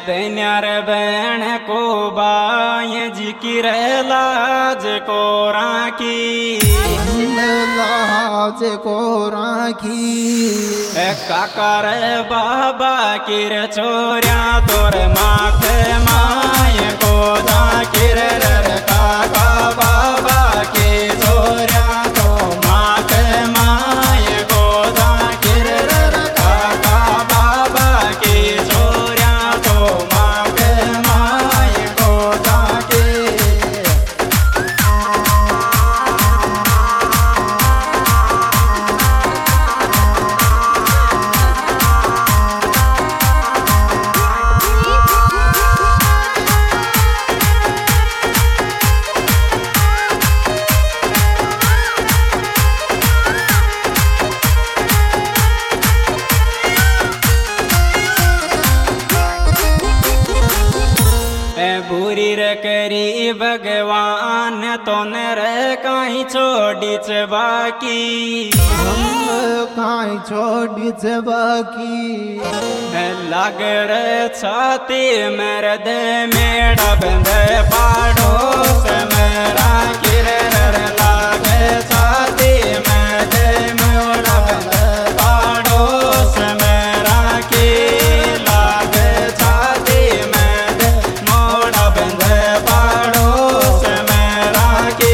दैन्यार बहन को बाय जिकिर लाज को राखी लाज को राखी काकर बाबा किर छोरिया तोर माथे माय को जाकिर काका बाबा के छोरिया तो माथे माय को जाकिर काका बाबा के छोरिया तो माथे माय को जाकिर बुरी रे करी भगवान तो रे कहीं छोड़ी च बाकी काई छोड़ी से बाकी लग रे छाती मेरे दे मेरा बंदे पाड़ो से मेरा गिरे रे लागे छाती में दे मेरा बंदे पाड़ो से मेरा की लागे छाती में दे मोड़ा बंदे पाड़ो से मेरा की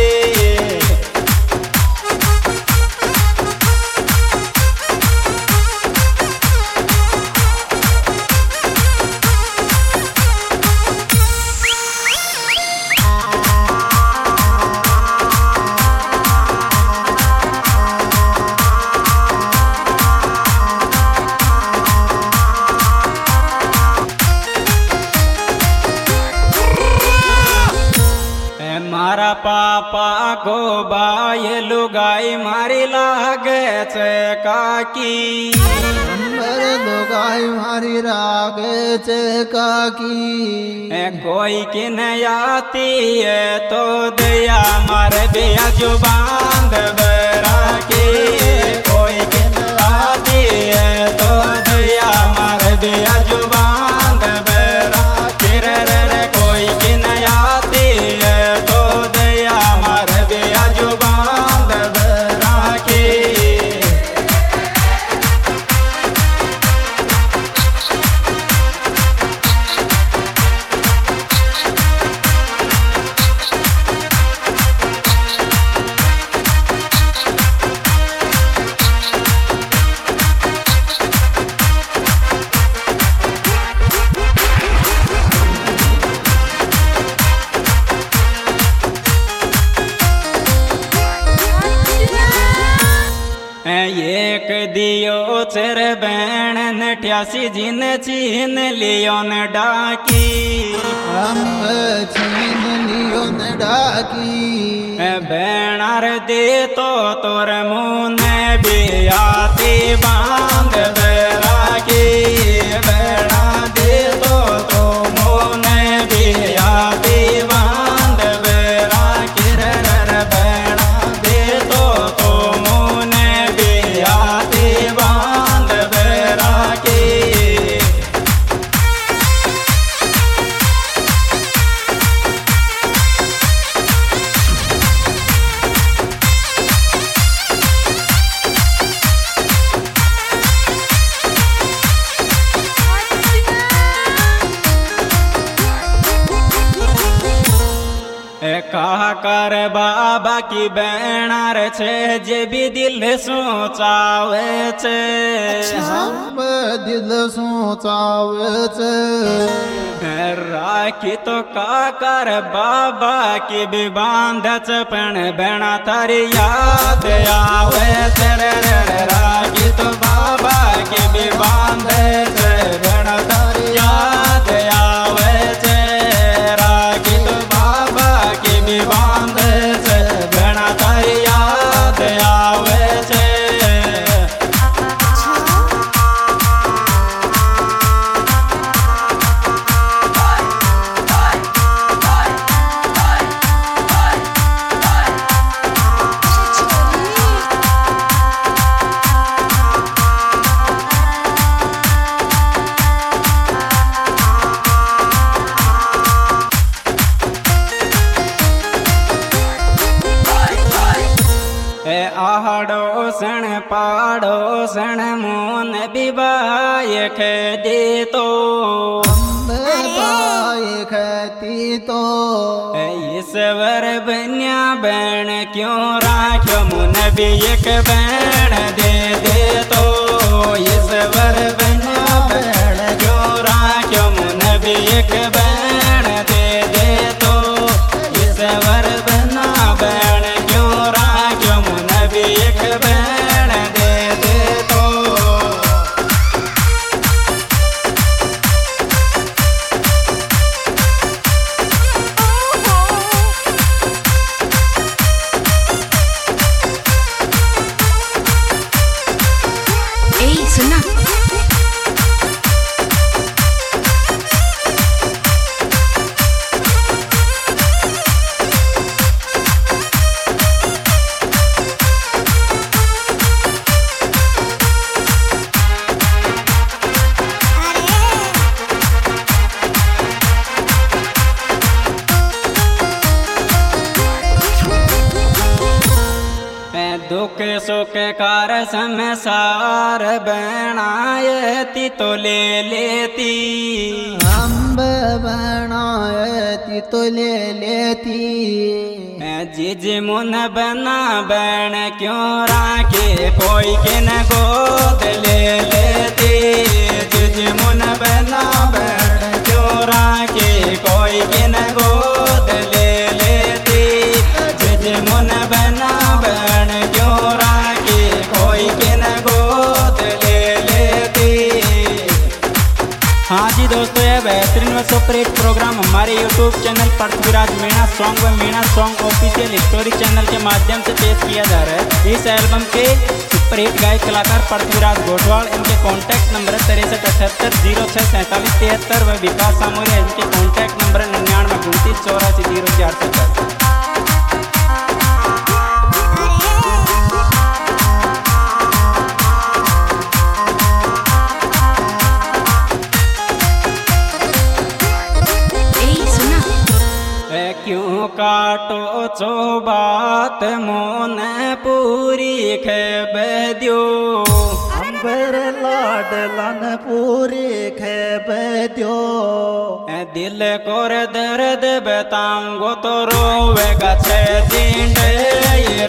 मारा पापा को बाय लुगाई मारी लागे छे काकी मेरे लुगाई मारी रागे चे काकी कोई की नहीं आती है तो दया मारे दिया जो बांध राखी कोई की नहीं आती है तो दया मारे दिया जो बांध राखी रे कोई की नहीं आती है तो दया मारे दिया जो बांध राखी एक दियो चर बैण नठ्यासी जिन चीन लियो न डाकी हम छीन लियो न डाकी बैणार दे तो तोर मुँह भी आती बांध राखी बैणा दे तो मुँह भी आती बांध राखी बैणा दे तो मुँह भी आती बांध राखी कहा कर बाबा की बैणार छे जे भी दिल सोचावे छे हम दिल सोचावे छे राखी तो का कर बाबा की भी बांध पण बैणा थारी याद आवे छे रे राखी तो बाबा की भी बांध बैणा थारी याद आवे छे राखी तो बाबा की भी बांध बैणा थारी याद आवे छे बिबाय खे तो बाय खती तो ईश्वर बन्या बैण क्यों राख्यो मुन भी एक बैण दे तो ईश्वर बन्या बैण क्यों राख्यो मुन भी एक बैण दे तो ईश्वर बन्या बैण क्यों राख्यो मुन भी एक बैण दे तो सुना दुख सुख कार संसार बनायती तो ले लेती अम्ब बनायती तो ले लेती जिज मुन बना बैण क्यों राखे कोई के न गोद ले लेती जिज मुन बना बैण क्यों राखे कोई के न गोद ले लेती जिज मुन बना बैण क्यों राखे कोई के न गोद ले लेती। हाँ जी दोस्तों, यह बेहतरीन व सुपरहिट प्रोग्राम हमारे YouTube channel Prithviraj Meena song व Meena song official story channel के माध्यम से पेश किया जा रहा है। इस एल्बम के सुपरहिट गायक कलाकार पृथ्वीराज गोठवाल, इनके कॉन्टैक्ट नंबर 6378064773 व विकास सामोरिया, इनके कॉन्टैक्ट नंबर 9929340470। क्यों काटो चो बात मोन पूरी खेब दियो अंबर लाडलन पूरी खेब दियो दिल कोर दर्द बताऊंगो तो रोवेगा छे जिंडे